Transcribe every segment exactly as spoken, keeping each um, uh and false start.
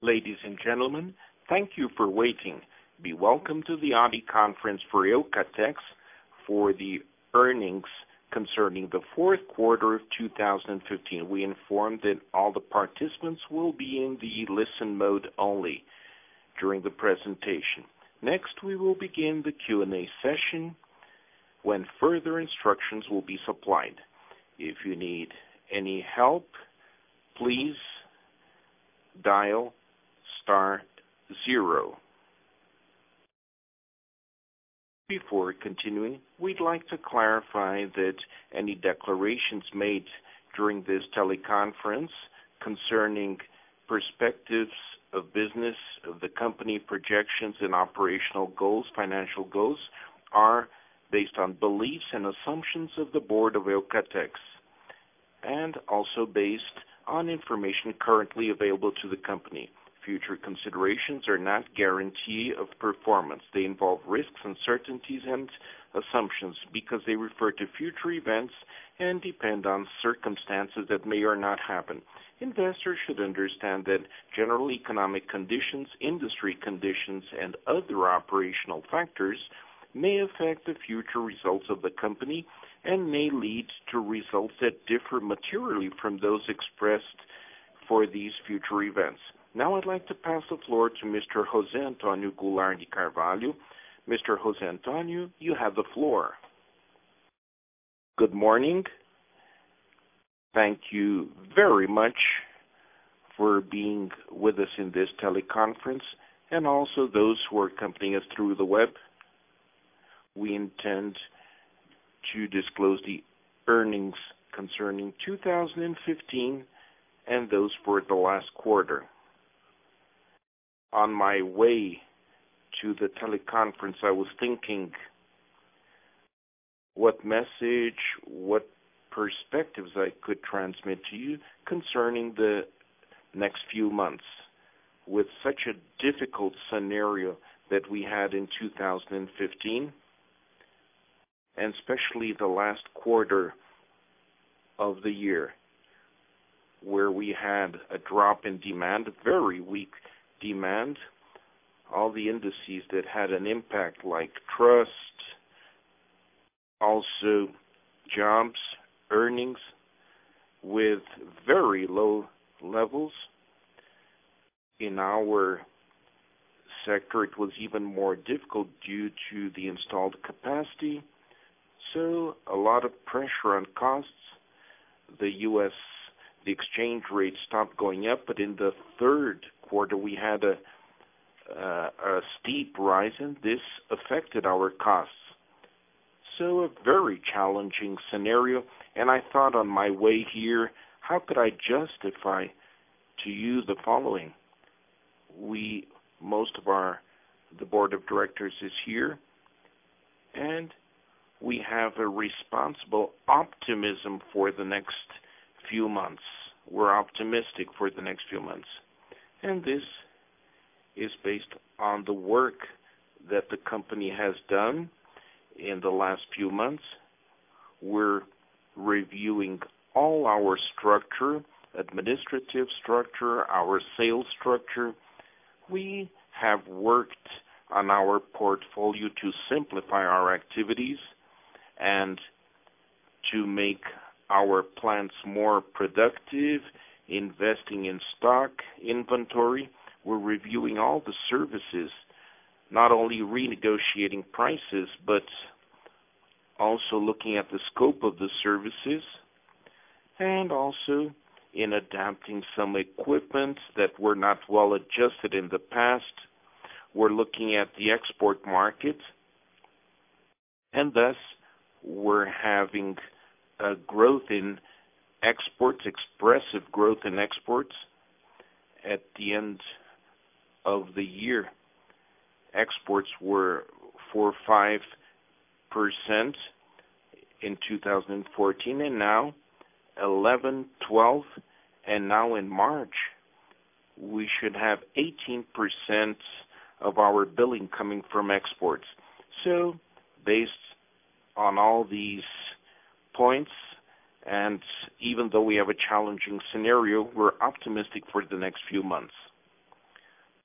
Ladies and gentlemen, thank you for waiting. Be welcome to the audio conference for Eucatex for the earnings concerning the fourth quarter of two thousand fifteen. We inform that all the participants will be in the listen mode only during the presentation. Next, we will begin the Q and A session when further instructions will be supplied. If you need any help, please dial star zero. Before continuing, we'd like to clarify that any declarations made during this teleconference concerning perspectives of business of the company, projections and operational goals, financial goals, are based on beliefs and assumptions of the board of Eucatex, and also based on information currently available to the company. Future considerations are not guarantee of performance. They involve risks, uncertainties, and assumptions because they refer to future events and depend on circumstances that may or not happen. Investors should understand that general economic conditions, industry conditions, and other operational factors may affect the future results of the company and may lead to results that differ materially from those expressed for these future events. Now I'd like to pass the floor to Mister José Antonio Goulart de Carvalho. Mister José Antonio, you have the floor. Good morning. Thank you very much for being with us in this teleconference, and also those who are accompanying us through the web. We intend to disclose the earnings concerning two thousand fifteen and those for the last quarter. On my way to the teleconference, I was thinking what message, what perspectives I could transmit to you concerning the next few months. With such a difficult scenario that we had in two thousand fifteen, and especially the last quarter of the year, where we had a drop in demand, very weak demand, all the indices that had an impact like trust, also jobs, earnings, with very low levels. In our sector, it was even more difficult due to the installed capacity. So a lot of pressure on costs. The U S, the exchange rate stopped going up, but in the third quarter we had a, uh, a steep rise, and this affected our costs. So a very challenging scenario, and I thought on my way here, how could I justify to you the following? We, most of our, the board of directors is here, and we have a responsible optimism for the next few months. We're optimistic for the next few months. And this is based on the work that the company has done in the last few months. We're reviewing all our structure, administrative structure, our sales structure. We have worked on our portfolio to simplify our activities and to make our plants more productive, investing in stock, inventory. We're reviewing all the services, not only renegotiating prices, but also looking at the scope of the services, and also in adapting some equipment that were not well adjusted in the past. We're looking at the export market, and thus we're having a growth in exports, expressive growth in exports. At the end of the year, exports were four or five percent in two thousand fourteen, and now eleven, twelve, and now in March, we should have eighteen percent of our billing coming from exports. So, based on all these points, and even though we have a challenging scenario, we're optimistic for the next few months.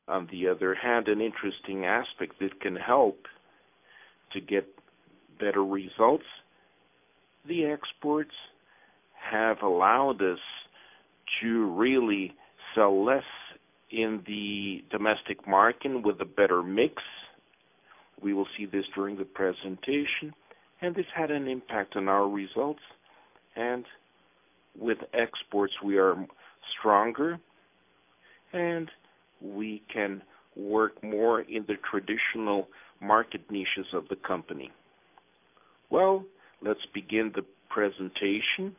On the other hand, an interesting aspect that can help to get better results, the exports have allowed us to really sell less in the domestic market with a better mix. We will see this during the presentation, and this had an impact on our results. And with exports, we are stronger, and we can work more in the traditional market niches of the company. Well, let's begin the presentation.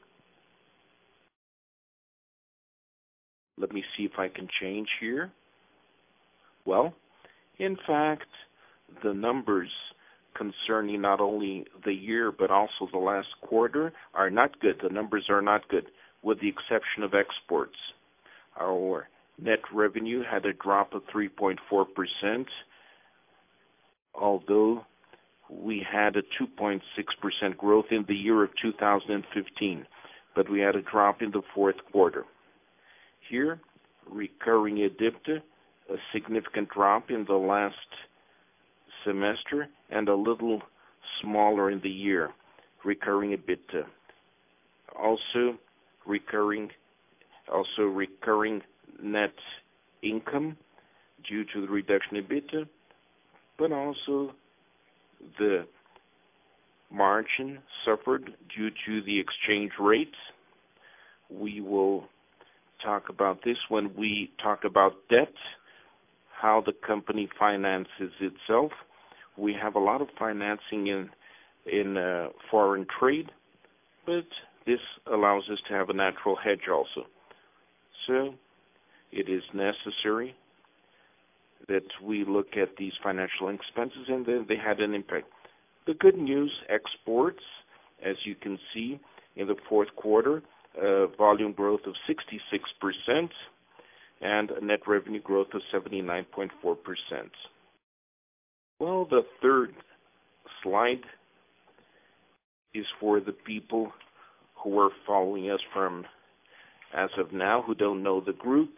Let me see if I can change here. Well, in fact, the numbers concerning not only the year but also the last quarter are not good. The numbers are not good, with the exception of exports. Our net revenue had a drop of three point four percent, although we had a two point six percent growth in the year of two thousand fifteen, but we had a drop in the fourth quarter. Here, recurring EBITDA, a significant drop in the last semester and a little smaller in the year, recurring EBITDA. Also recurring, also recurring net income due to the reduction in EBITDA, but also the margin suffered due to the exchange rates. We will talk about this when we talk about debt, how the company finances itself. We have a lot of financing in in uh, foreign trade, but this allows us to have a natural hedge also. So it is necessary that we look at these financial expenses, and then they had an impact. The good news, exports, as you can see in the fourth quarter, uh, volume growth of sixty-six percent and a net revenue growth of seventy-nine point four percent. Well, the third slide is for the people who are following us from as of now, who don't know the group.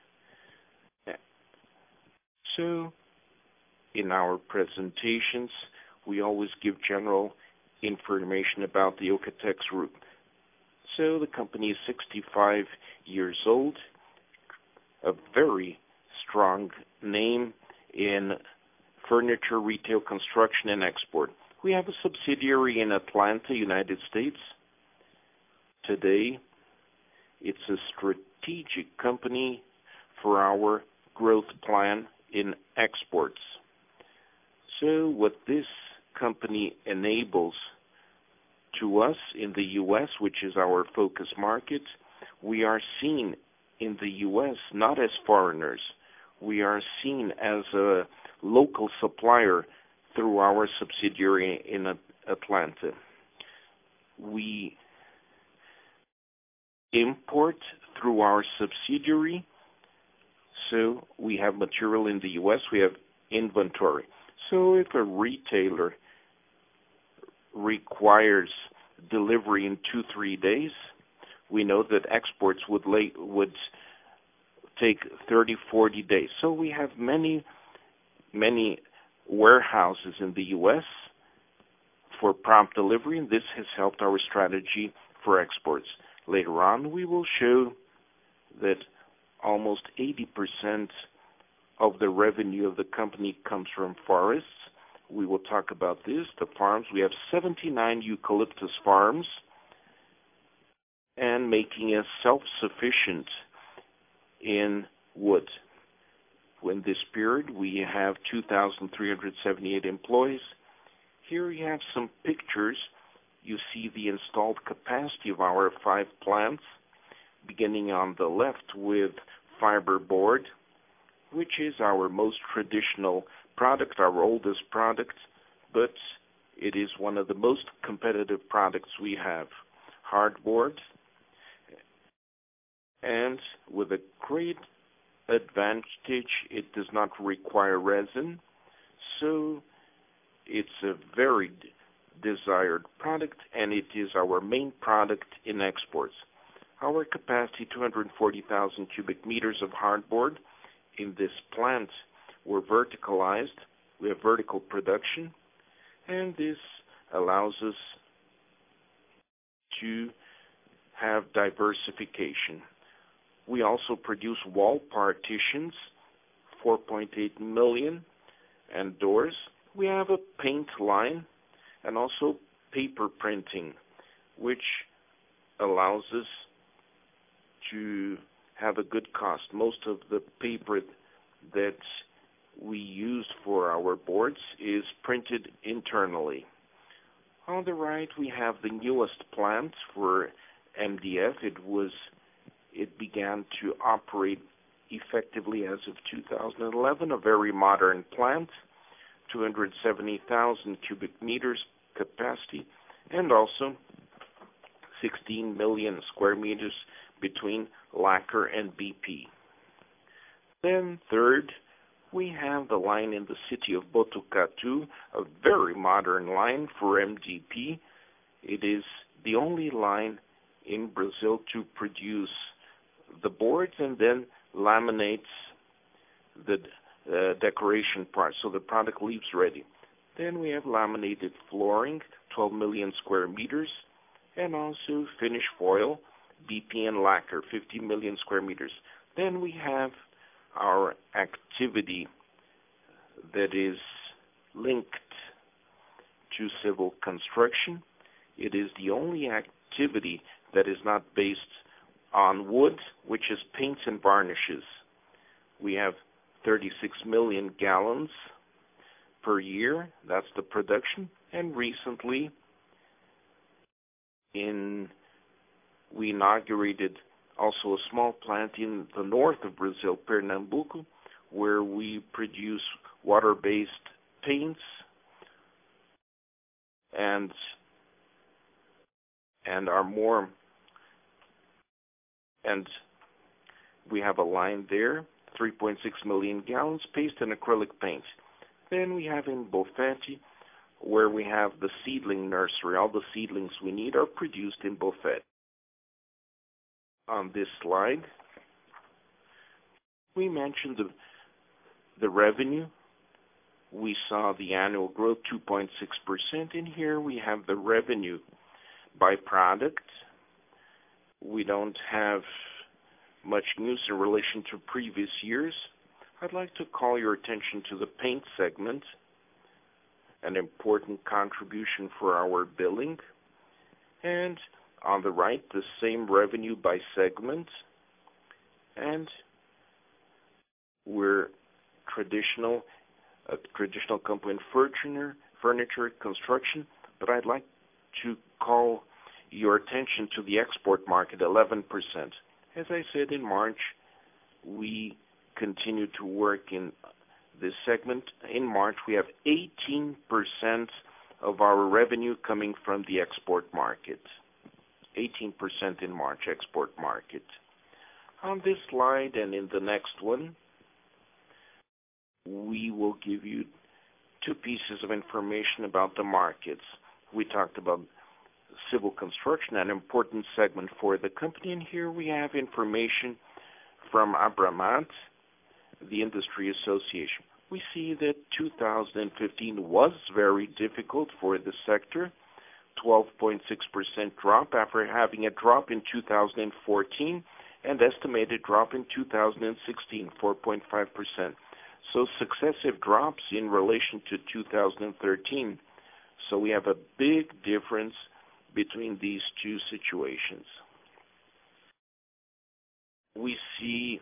So, in our presentations, we always give general information about the Ocatex Group. So, the company is sixty-five years old, a very strong name in furniture, retail, construction, and export. We have a subsidiary in Atlanta, United States. Today, it's a strategic company for our growth plan in exports. So what this company enables to us in the U S, which is our focus market, we are seen in the U S not as foreigners. We are seen as a local supplier through our subsidiary in Atlanta. We import through our subsidiary, so we have material in the U S, we have inventory. So if a retailer requires delivery in two, three days, we know that exports would late, would take thirty, forty days. So we have many, many warehouses in the U S for prompt delivery, and this has helped our strategy for exports. Later on, we will show that almost eighty percent of the revenue of the company comes from forests. We will talk about this, the farms. We have seventy-nine eucalyptus farms, and making us self-sufficient in wood. In this period, we have two thousand three hundred seventy-eight employees. Here you have some pictures. You see the installed capacity of our five plants, beginning on the left with fiberboard, which is our most traditional product, our oldest product, but it is one of the most competitive products we have. Hardboard, and with a great advantage, it does not require resin, so it's a very desired product, and it is our main product in exports. Our capacity, two hundred forty thousand cubic meters of hardboard. In this plant, We're verticalized. We have vertical production, and this allows us to have diversification. We also produce wall partitions, four point eight million, and doors. We have a paint line and also paper printing, which allows us to have a good cost. Most of the paper that we use for our boards is printed internally. On the right, we have the newest plant for M D F. It was, it began to operate effectively as of two thousand eleven, a very modern plant, two hundred seventy thousand cubic meters capacity, and also sixteen million square meters between lacquer and B P. Then third, we have the line in the city of Botucatu, a very modern line for M D P. It is the only line in Brazil to produce the boards and then laminates the uh, decoration part, so the product leaves ready. Then we have laminated flooring, twelve million square meters, and also finish foil, B P and lacquer, fifty million square meters. Then we have our activity that is linked to civil construction. It is the only activity that is not based on wood, which is paints and varnishes. We have thirty-six million gallons per year. That's the production. And recently, in we inaugurated also a small plant in the north of Brazil, Pernambuco, where we produce water-based paints and and are more and we have a line there, three point six million gallons, paste and acrylic paint. Then we have in Bofete, where we have the seedling nursery. All the seedlings we need are produced in Bofete. On this slide, we mentioned the, the revenue. We saw the annual growth, two point six percent. And here we have the revenue by product. We don't have much news in relation to previous years. I'd like to call your attention to the paint segment, an important contribution for our billing. And on the right, the same revenue by segment. And we're traditional, a traditional company in furniture, furniture, construction, but I'd like to call your attention to the export market, eleven percent. As I said, in March, we continue to work in this segment. In March, we have eighteen percent of our revenue coming from the export market. eighteen percent in March, export market. On this slide and in the next one, we will give you two pieces of information about the markets. We talked about civil construction, an important segment for the company, and here we have information from Abramat, the industry association. We see that two thousand fifteen was very difficult for the sector, twelve point six percent drop after having a drop in two thousand fourteen and estimated drop in two thousand sixteen, four point five percent. So successive drops in relation to two thousand thirteen. So we have a big difference between these two situations. We see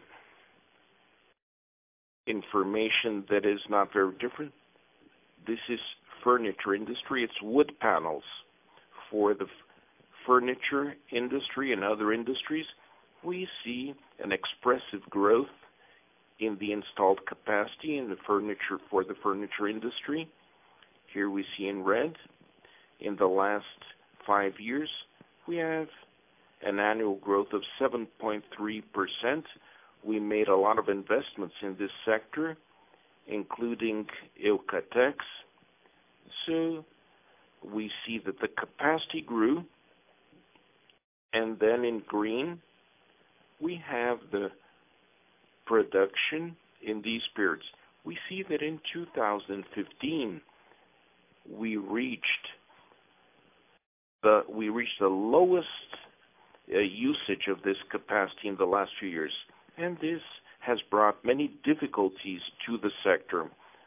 information that is not very different. This is furniture industry. It's wood panels. For the f- furniture industry and other industries, we see an expressive growth in the installed capacity in the furniture for the furniture industry. Here we see in red, in the last five years, we have an annual growth of seven point three percent. We made a lot of investments in this sector, including Eucatex. So we see that the capacity grew, and then in green, we have the production in these periods. we see that in two thousand fifteen, we reached the we reached the lowest uh, usage of this capacity in the last few years, and this has brought many difficulties to the sector.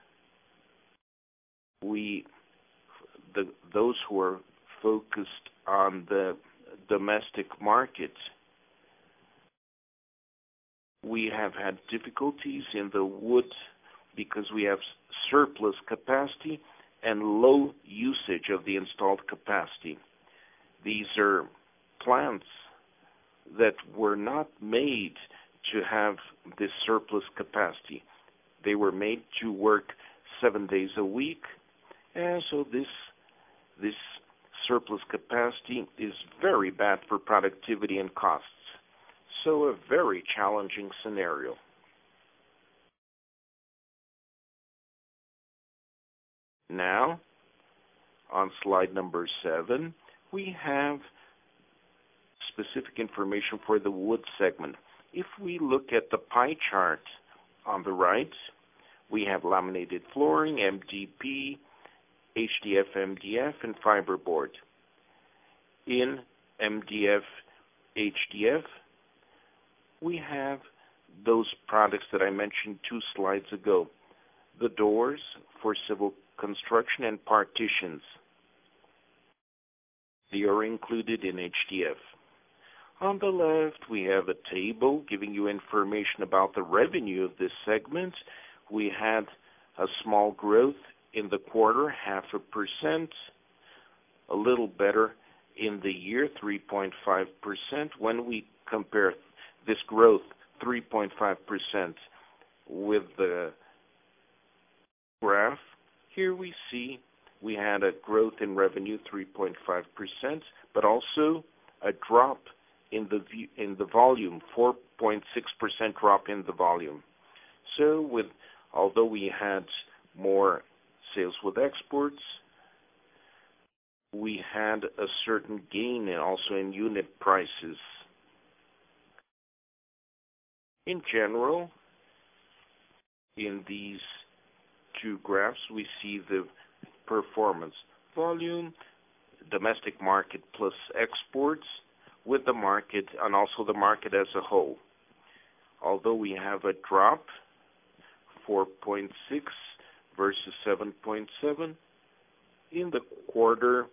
We, the, those who are focused on the domestic market, we have had difficulties in the wood because we have surplus capacity and low usage of the installed capacity. These are plants that were not made to have this surplus capacity. They were made to work seven days a week, and so this this surplus capacity is very bad for productivity and costs. So a very challenging scenario. Now, on slide number seven, we have specific information for the wood segment. If we look at the pie chart on the right, we have laminated flooring, M D P, H D F, M D F, and fiberboard. In M D F, H D F, we have those products that I mentioned two slides ago, the doors for civil construction and partitions. They are included in H D F. On the left, we have a table giving you information about the revenue of this segment. We had a small growth in the quarter, half a percent, a little better in the year, three point five percent. When we compare this growth, three point five percent, with the graph, here we see we had a growth in revenue, three point five percent, but also a drop in the in the volume, four point six percent drop in the volume. So with although we had more sales with exports, we had a certain gain and also in unit prices. In general, in these two graphs, we see the performance. Volume, domestic market plus exports, with the market and also the market as a whole. Although we have a drop, four point six versus seven point seven, in the quarter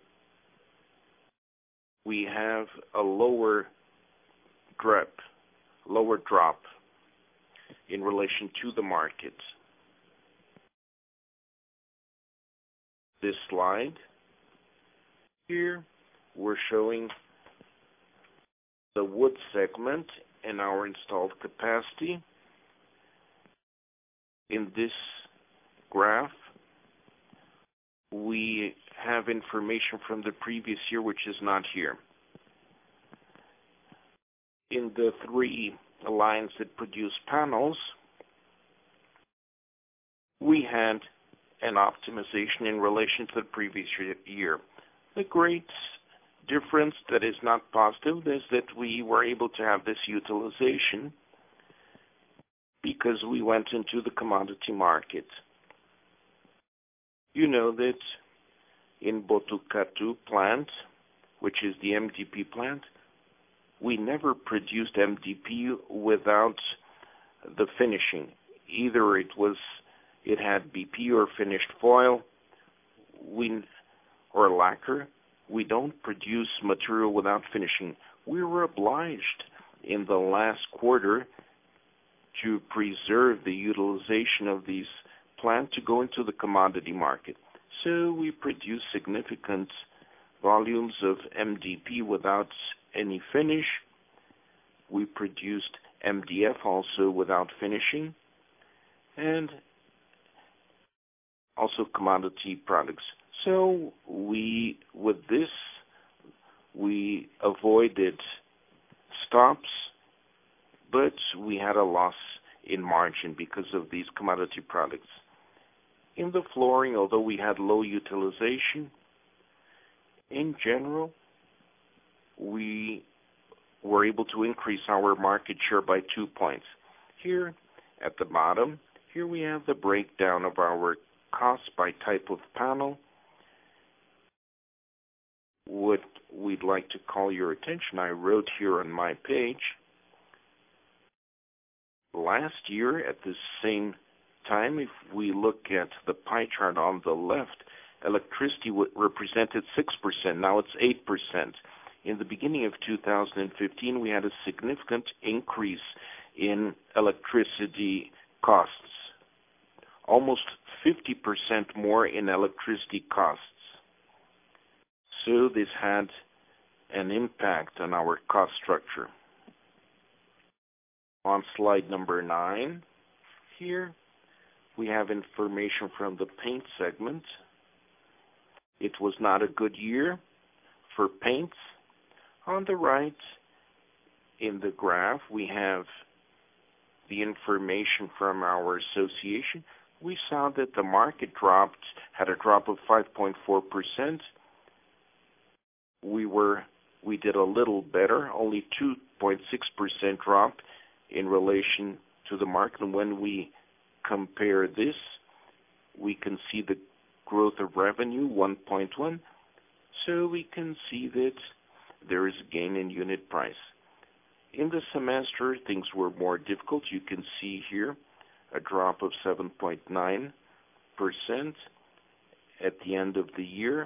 we have a lower drop, lower drop in relation to the market. This slide here, we're showing the wood segment and our installed capacity. In this graph, we have information from the previous year, which is not here. In the three lines that produce panels, we had an optimization in relation to the previous year. The great difference that is not positive is that we were able to have this utilization because we went into the commodity market. You know that in Botucatu plant, which is the M D P plant, we never produced M D P without the finishing. Either it was it had B P or finished foil, we or lacquer. We don't produce material without finishing. We were obliged in the last quarter to preserve the utilization of these plants to go into the commodity market. So we produced significant volumes of M D P without any finish. We produced M D F also without finishing, and also commodity products. So we, with this, we avoided stops, but we had a loss in margin because of these commodity products. In the flooring, although we had low utilization, in general, we were able to increase our market share by two points. Here at the bottom, Here we have the breakdown of our costs by type of panel. What we'd like to call your attention, I wrote here on my page. Last year, at the same time, if we look at the pie chart on the left, electricity represented six percent. Now it's eight percent. In the beginning of two thousand fifteen, we had a significant increase in electricity costs, almost fifty percent more in electricity costs. So this had an impact on our cost structure. On slide number nine, here we have information from the paint segment. It was not a good year for paints. On the right, in the graph, we have the information from our association. We saw that the market dropped, had a drop of five point four percent. We were, we did a little better, only two point six percent drop in relation to the market. And when we compare this, we can see the growth of revenue, one point one. So we can see that there is a gain in unit price. In the semester, things were more difficult. You can see here a drop of seven point nine percent. At the end of the year,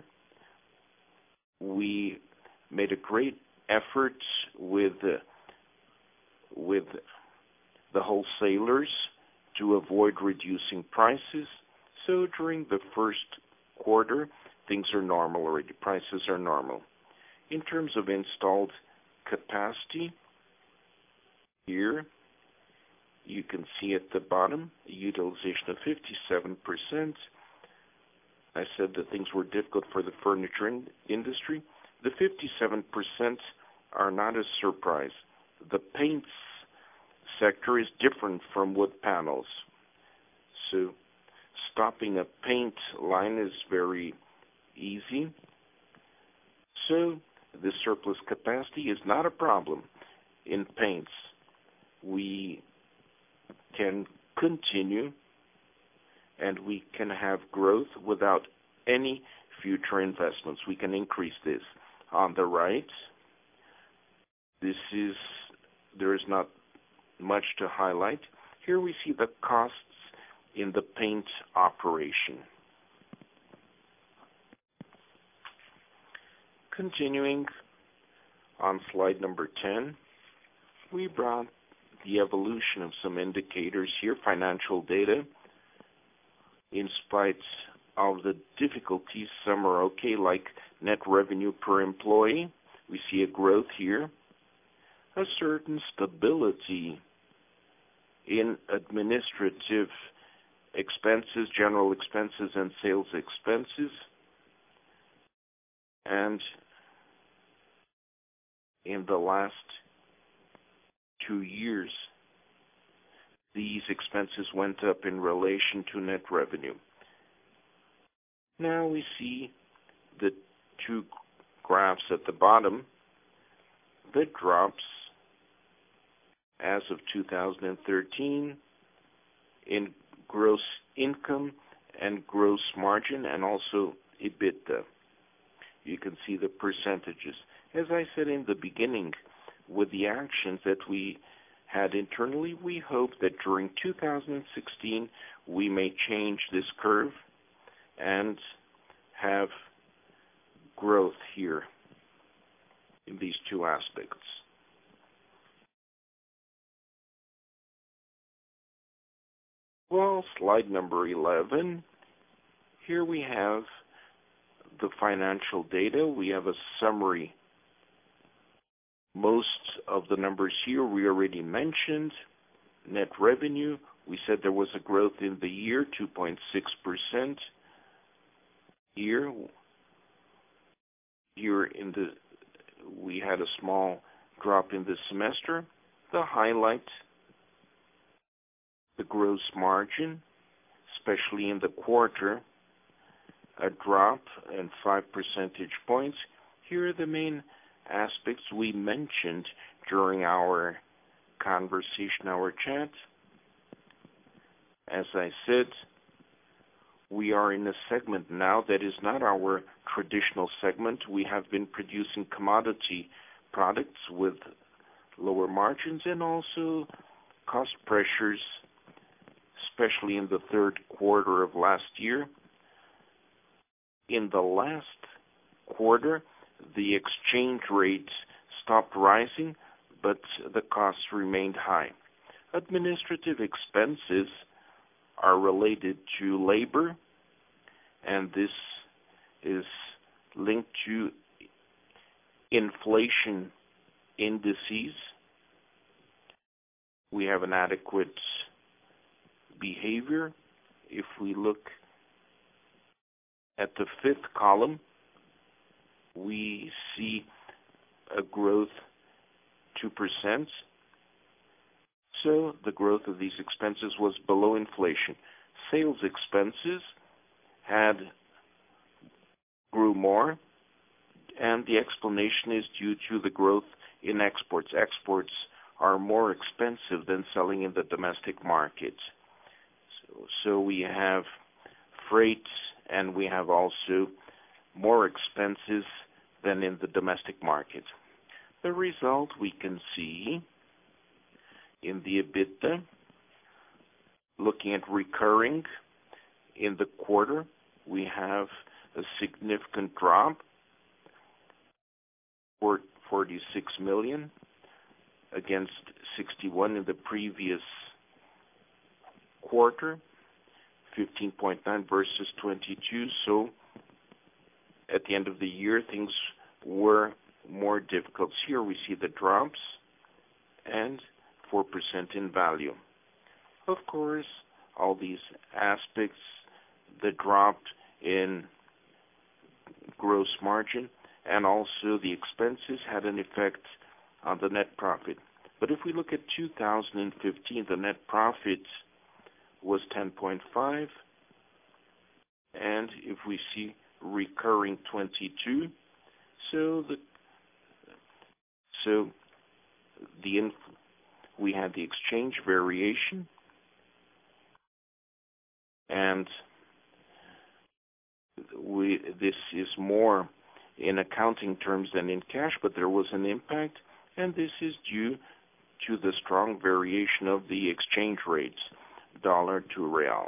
we made a great effort with, uh, with the wholesalers to avoid reducing prices. So during the first quarter, things are normal already. Prices are normal. In terms of installed capacity, here you can see at the bottom a utilization of fifty-seven percent. I said that things were difficult for the furniture in industry. The fifty-seven percent are not a surprise. The paints sector is different from wood panels. So stopping a paint line is very easy. So the surplus capacity is not a problem in paints. We can continue and we can have growth without any future investments. We can increase this. On the right, this is, there is not much to highlight. Here we see the costs in the paint operation. Continuing on slide number ten, we brought the evolution of some indicators here, financial data. In spite of the difficulties, some are okay, like net revenue per employee. We see a growth here, a certain stability in administrative expenses, general expenses, and sales expenses. And in the last two years, these expenses went up in relation to net revenue. Now we see the two graphs at the bottom, the drops as of two thousand thirteen in gross income and gross margin, and also EBITDA. You can see the percentages. As I said in the beginning, with the actions that we had internally, we hope that during two thousand sixteen we may change this curve and have growth here in these two aspects. Well, slide number eleven. Here we have the financial data. We have a summary. Most of the numbers here we already mentioned. Net revenue, we said there was a growth in the year, two point six percent. Here, here in the, we had a small drop in the semester. The highlight, the gross margin, especially in the quarter, a drop in five percentage points. Here are the main aspects we mentioned during our conversation, our chat. As I said, we are in a segment now that is not our traditional segment. We have been producing commodity products with lower margins and also cost pressures, especially in the third quarter of last year. In the last quarter, the exchange rate stopped rising, but the costs remained high. Administrative expenses are related to labor, and this is linked to inflation indices. We have an adequate behavior. If we look at the fifth column, we see a growth two percent. So the growth of these expenses was below inflation. Sales expenses had grew more, and the explanation is due to the growth in exports. Exports are more expensive than selling in the domestic market. So, so we have freight, and we have also more expenses than in the domestic market. The result we can see in the EBITDA, looking at recurring in the quarter, we have a significant drop, for forty-six million against sixty-one in the previous quarter, fifteen point nine versus twenty-two. So at the end of the year, things were more difficult. Here we see the drops and four percent in value. Of course, all these aspects, the drop in gross margin and also the expenses had an effect on the net profit. But if we look at two thousand fifteen, the net profit was ten point five, and if we see recurring twenty-two, so the so the inf- we had the exchange variation, and we this is more in accounting terms than in cash, but there was an impact, and this is due to the strong variation of the exchange rates, dollar to real.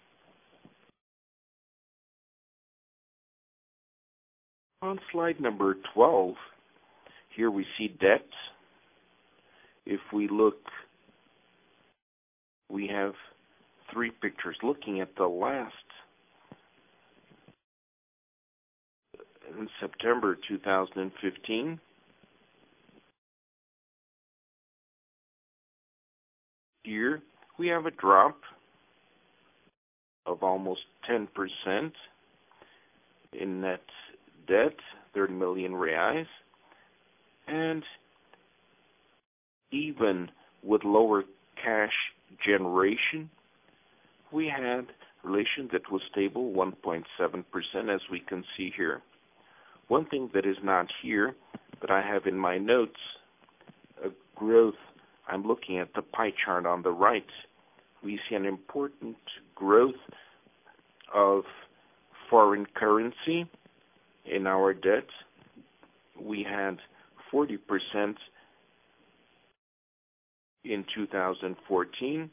On slide number twelve, here we see debt. If we look, we have three pictures. Looking at the last, in September two thousand fifteen, here we have a drop of almost ten percent in net debt, thirty million reais, and even with lower cash generation, we had relation that was stable, one point seven percent, as we can see here. One thing that is not here, but I have in my notes, a growth. I'm looking at the pie chart on the right. We see an important growth of foreign currency in our debt. We had forty percent in two thousand fourteen,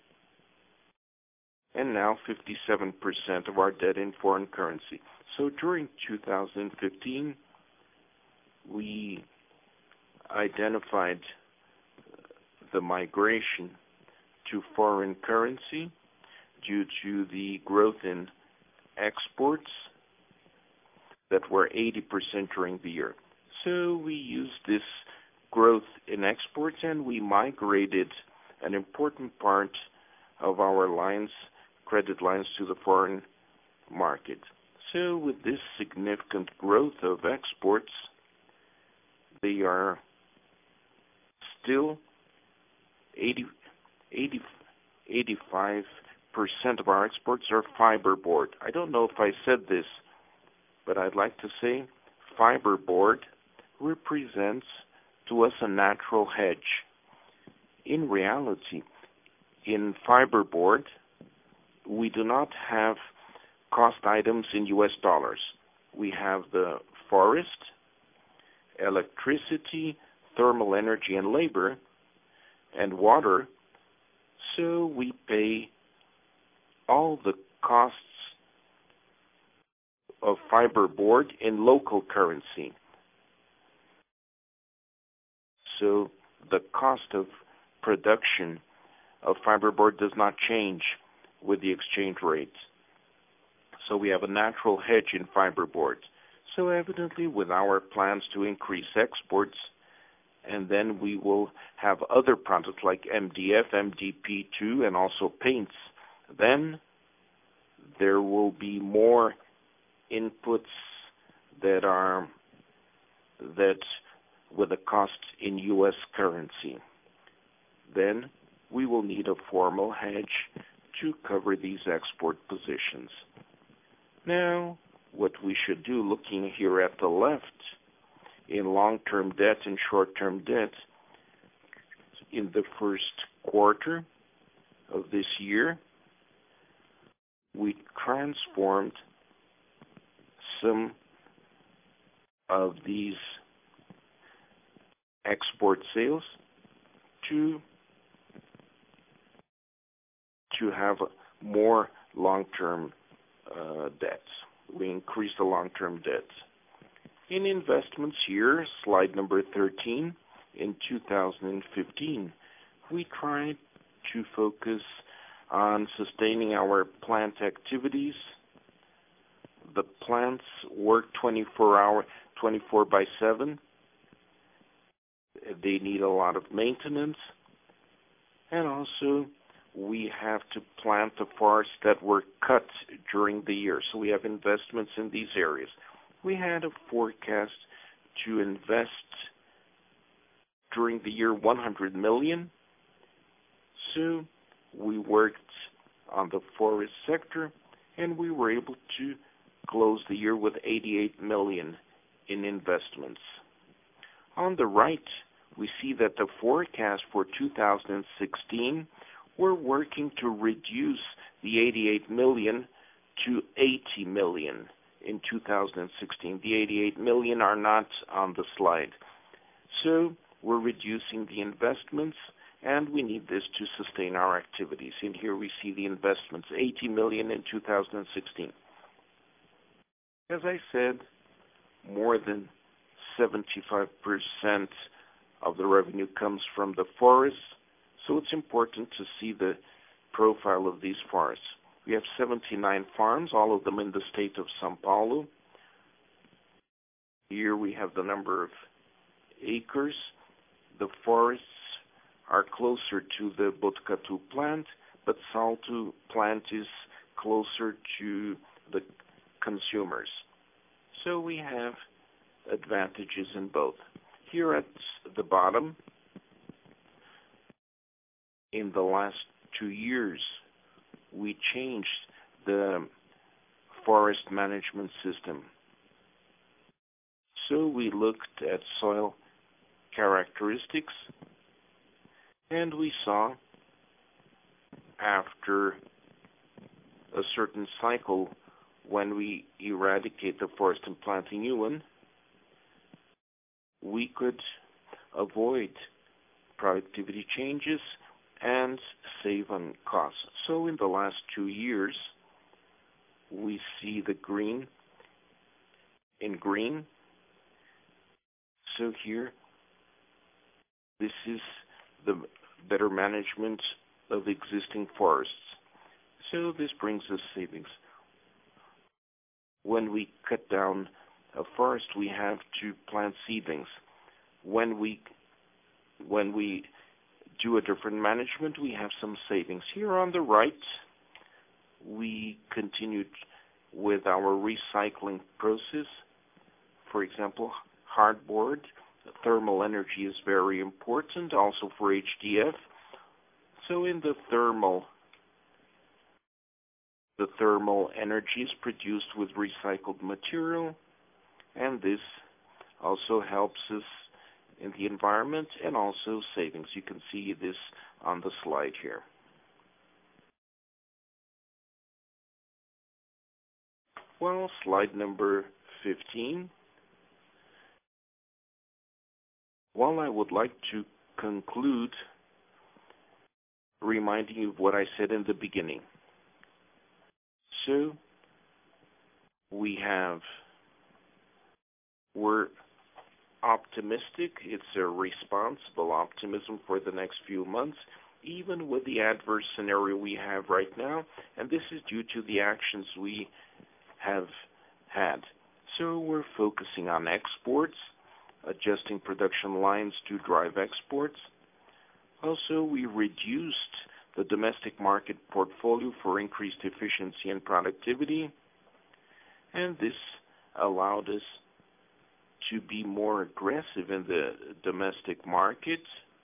and now fifty-seven percent of our debt in foreign currency. So during two thousand fifteen, we identified the migration to foreign currency due to the growth in exports that were eighty percent during the year. So we used this growth in exports and we migrated an important part of our lines, credit lines, to the foreign market. So with this significant growth of exports, they are still eighty, eighty, eighty-five percent of our exports are fiberboard. I don't know if I said this, but I'd like to say fiberboard represents to us a natural hedge. In reality, in fiberboard, we do not have cost items in U S dollars. We have the forest, electricity, thermal energy and labor, and water, so we pay all the costs of fiberboard in local currency. So the cost of production of fiberboard does not change with the exchange rate. So we have a natural hedge in fiberboard. So evidently, with our plans to increase exports, and then we will have other products like M D F, M D P two, and also paints, then there will be more inputs that are that with a cost in U S currency. Then we will need a formal hedge to cover these export positions. Now, what we should do, looking here at the left, in long-term debt and short-term debt, in the first quarter of this year, we transformed some of these export sales to to have more long-term uh, debts. We increased the long-term debts. In investments here, slide number thirteen, in two thousand fifteen, we tried to focus on sustaining our plant activities. The plants work twenty-four hour, twenty-four by seven. They need a lot of maintenance. And also, we have to plant the forests that were cut during the year. So we have investments in these areas. We had a forecast to invest during the year one hundred million. So we worked on the forest sector, and we were able to close the year with eighty-eight million in investments. On the right, we see that the forecast for two thousand sixteen, we're working to reduce the eighty-eight million to eighty million in two thousand sixteen. The eighty-eight million are not on the slide. So we're reducing the investments, and we need this to sustain our activities. And here we see the investments, eighty million in two thousand sixteen. As I said, more than seventy-five percent of the revenue comes from the forests, so it's important to see the profile of these forests. We have seventy-nine farms, all of them in the state of São Paulo. Here we have the number of acres. The forests are closer to the Botucatu plant, but Salto plant is closer to the consumers. So we have advantages in both. Here at the bottom, in the last two years, we changed the forest management system. So we looked at soil characteristics, and we saw after a certain cycle, when we eradicate the forest and plant a new one, we could avoid productivity changes and save on costs. So in the last two years, we see the green in green. So here, this is the better management of existing forests. So this brings us savings. When we cut down a forest, we have to plant seedlings. When we when we do a different management, we have some savings. Here on the right, we continued with our recycling process. For example, hardboard, thermal energy is very important, also for H D F. So in the thermal, the thermal energy is produced with recycled material, and this also helps us in the environment and also savings. You can see this on the slide here. Well, slide number fifteen. Well, I would like to conclude reminding you of what I said in the beginning. So, we have, we're optimistic. It's a responsible optimism for the next few months, even with the adverse scenario we have right now, and this is due to the actions we have had. So we're focusing on exports, adjusting production lines to drive exports. Also, we reduced the domestic market portfolio for increased efficiency and productivity, and this allowed us to be more aggressive in the domestic market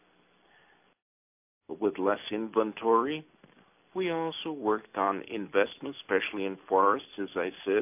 with less inventory. We also worked on investments, especially in forests, as I said.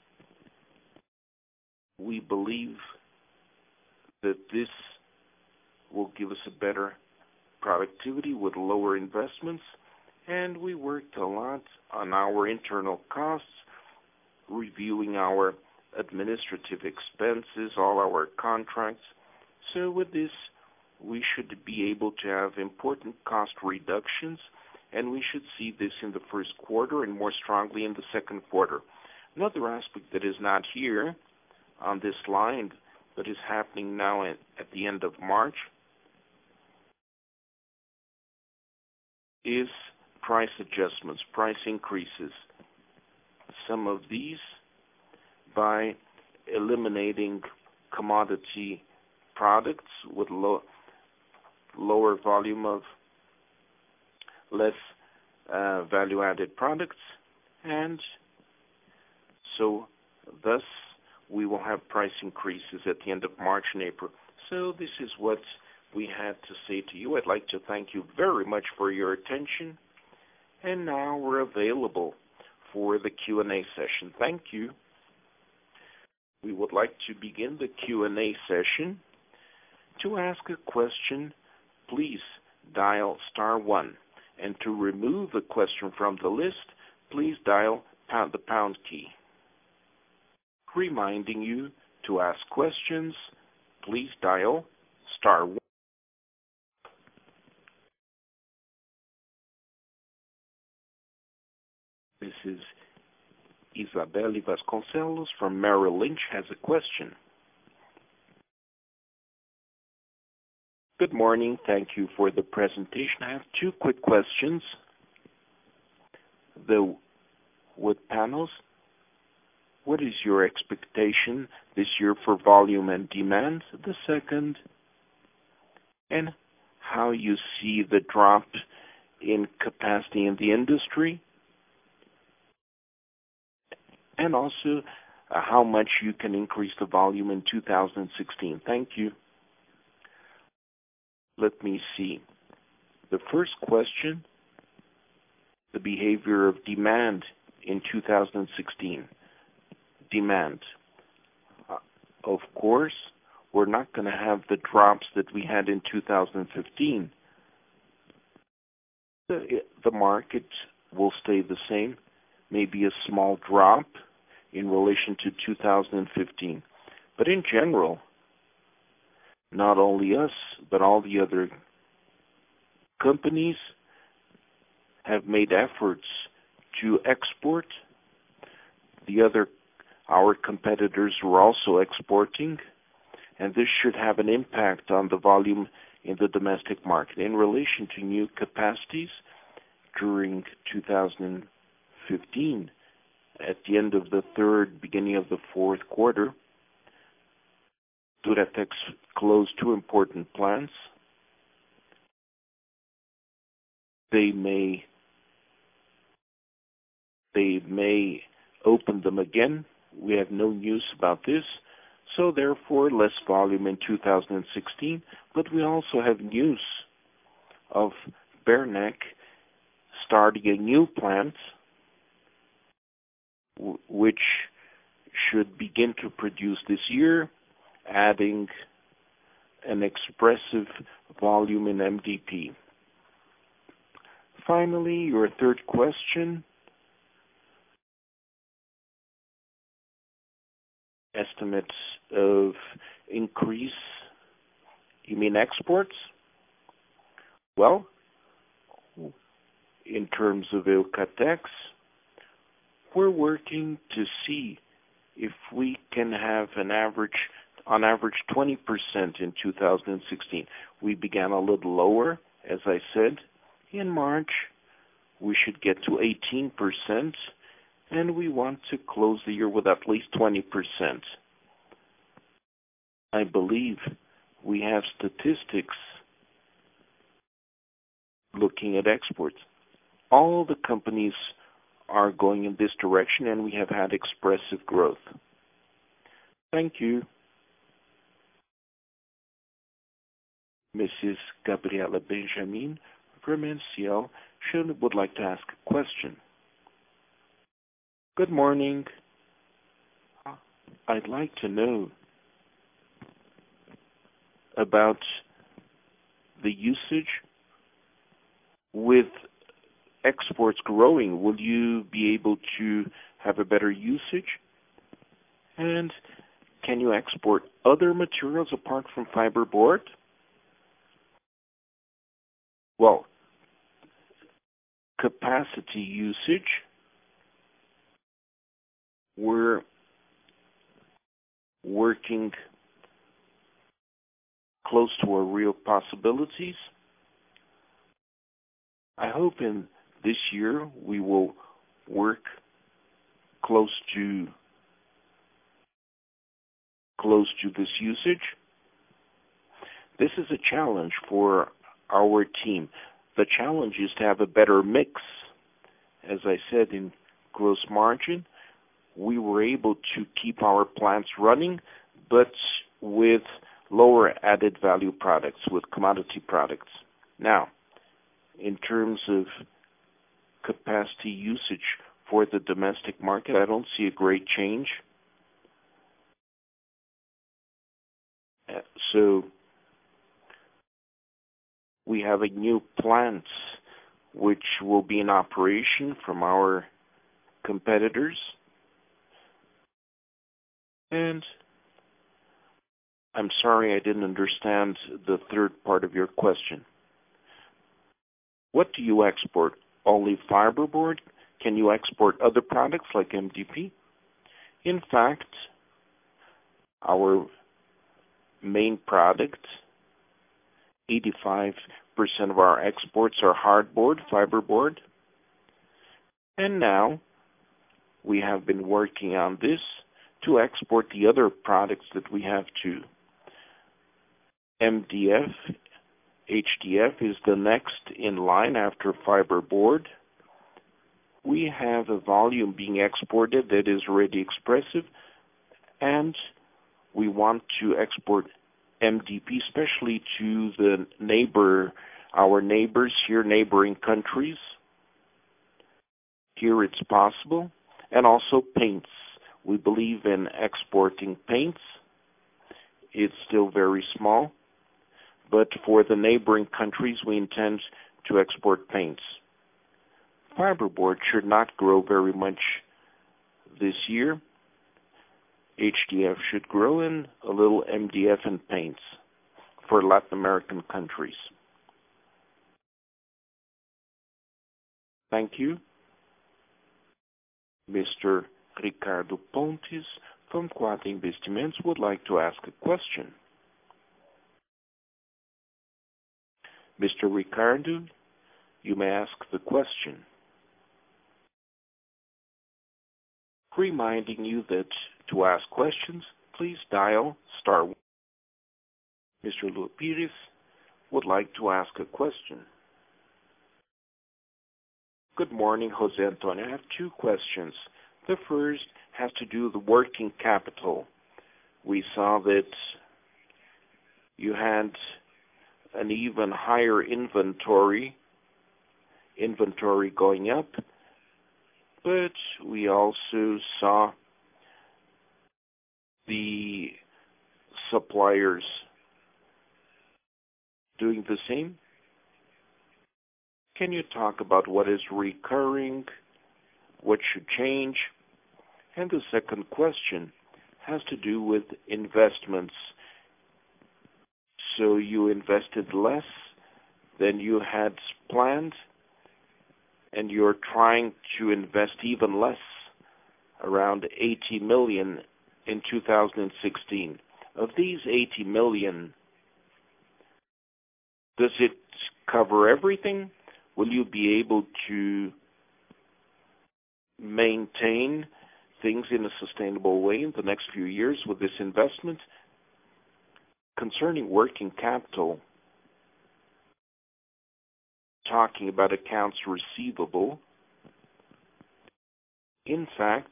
We believe that this will give us a better productivity with lower investments, and we worked a lot on our internal costs, reviewing our administrative expenses, all our contracts. So with this, we should be able to have important cost reductions, and we should see this in the first quarter and more strongly in the second quarter. Another aspect that is not here on this line, but is happening now at, at the end of March, is price adjustments, price increases. Some of these by eliminating commodity products with low, lower volume of less uh, value-added products, and so thus we will have price increases at the end of March and April. So this is what we had to say to you. I'd like to thank you very much for your attention, and now we're available for the Q and A session. Thank you. We would like to begin the Q and A session. To ask a question, please dial star one. And to remove a question from the list, please dial pound, the pound key. Reminding you to ask questions, please dial star one. This is Isabelle Vasconcelos from Merrill Lynch has a question. Good morning. Thank you for the presentation. I have two quick questions. The wood panels, what is your expectation this year for volume and demand? The second, and how you see the drop in capacity in the industry, and also uh, how much you can increase the volume in two thousand sixteen. Thank you. Let me see. The first question, the behavior of demand in two thousand sixteen. Demand. Uh, of course, we're not going to have the drops that we had in two thousand fifteen. The, the market will stay the same, maybe a small drop in relation to two thousand fifteen. But in general, not only us, but all the other companies have made efforts to export. The other, our competitors were also exporting, and this should have an impact on the volume in the domestic market. In relation to new capacities, during two thousand fifteen, at the end of the third, beginning of the fourth quarter, Duratex closed two important plants. They may they may open them again. We have no news about this, so therefore less volume in two thousand sixteen. But we also have news of Berneck starting a new plant, w- which should begin to produce this year, adding an expressive volume in M D P. Finally, your third question, estimates of increase. You mean exports? Well, in terms of Eucatex, we're working to see if we can have an average, on average, twenty percent in two thousand sixteen. We began a little lower, as I said. In March, we should get to eighteen percent, and we want to close the year with at least twenty percent. I believe we have statistics looking at exports. All the companies are going in this direction, and we have had expressive growth. Thank you. Missus Gabriela Benjamin from N C L would like to ask a question. Good morning. I'd like to know about the usage with exports growing. Will you be able to have a better usage? And can you export other materials apart from fiberboard? Well, capacity usage, we're working close to our real possibilities. I hope in this year we will work close to close to this usage. This is a challenge for our team. The challenge is to have a better mix. As I said, in gross margin, we were able to keep our plants running, but with lower added value products, with commodity products. Now, in terms of capacity usage for the domestic market, I don't see a great change. Uh, so we have a new plant which will be in operation from our competitors. And I'm sorry I didn't understand the third part of your question. What do you export? Only fiberboard? Can you export other products like M D P? In fact, our main product, eighty-five percent of our exports are hardboard, fiberboard. And now we have been working on this to export the other products that we have too. M D F, H D F is the next in line after fiberboard. We have a volume being exported that is already expressive, and we want to export M D P, especially to the neighbor, our neighbors here, neighboring countries. Here it's possible, and also paints. We believe in exporting paints. It's still very small, but for the neighboring countries, we intend to export paints. Fiberboard should not grow very much this year. H D F should grow, and a little M D F and paints for Latin American countries. Thank you. Mister Ricardo Pontes from Quadra Investimentos would like to ask a question. Mister Ricardo, you may ask the question. Reminding you that to ask questions, please dial star one. Mister Lua Pires would like to ask a question. Good morning, Jose Antonio. I have two questions. The first has to do with the working capital. We saw that you had an even higher inventory, inventory going up, but we also saw the suppliers doing the same. Can you talk about what is recurring, what should change? And the second question has to do with investments. So you invested less than you had planned, and you're trying to invest even less, around eighty million in two thousand sixteen. Of these eighty million, does it cover everything? Will you be able to maintain things in a sustainable way in the next few years with this investment? Concerning working capital, talking about accounts receivable, in fact,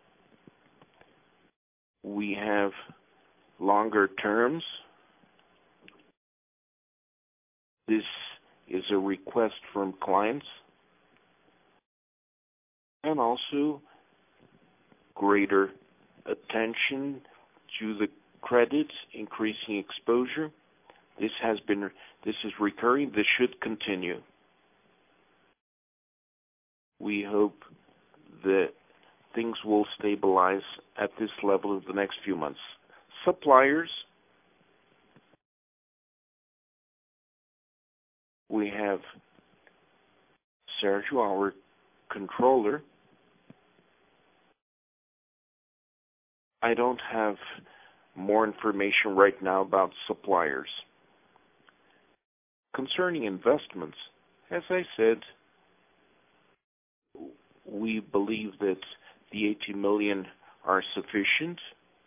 we have longer terms. This is a request from clients, and also greater attention to the credit, increasing exposure. This has been, this is recurring. This should continue. We hope that things will stabilize at this level in the next few months. Suppliers, we have Sergio, our controller. I don't have more information right now about suppliers. Concerning investments, as I said, we believe that the eighty million are sufficient.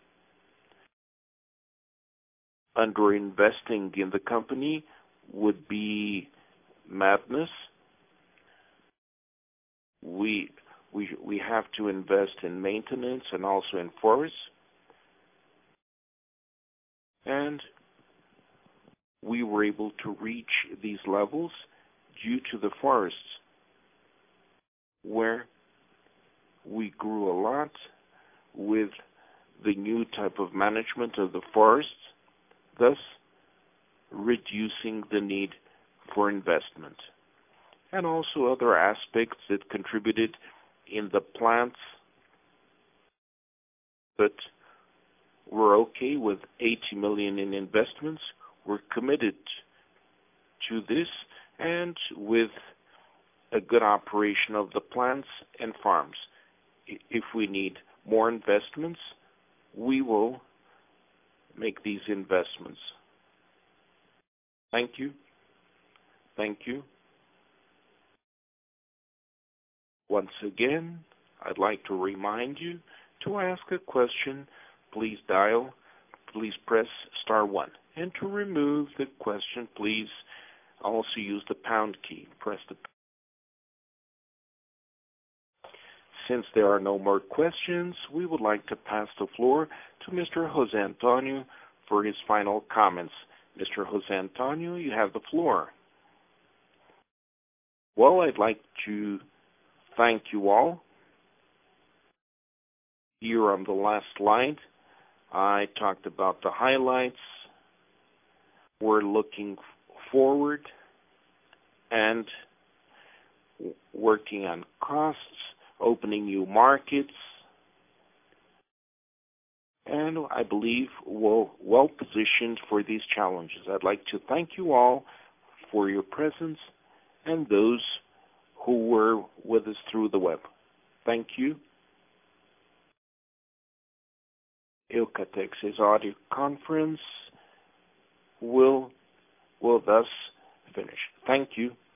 Underinvesting in the company would be madness. We we we have to invest in maintenance and also in forests. And we were able to reach these levels due to the forests, where we grew a lot with the new type of management of the forests, thus reducing the need for investment. And also other aspects that contributed in the plants, but we're okay with eighty million in investments. We're committed to this, and with a good operation of the plants and farms. If we need more investments, we will make these investments. Thank you. Thank you. Once again, I'd like to remind you to ask a question, please dial, please press star one. And to remove the question, please also use the pound key. Press the Since there are no more questions, we would like to pass the floor to Mister José Antonio for his final comments. Mister José Antonio, you have the floor. Well, I'd like to thank you all. Here on the last slide, I talked about the highlights. We're looking forward and working on costs, opening new markets, and I believe we're well positioned for these challenges. I'd like to thank you all for your presence and those who were with us through the web. Thank you. Eucatex's audio conference will will thus finish. Thank you.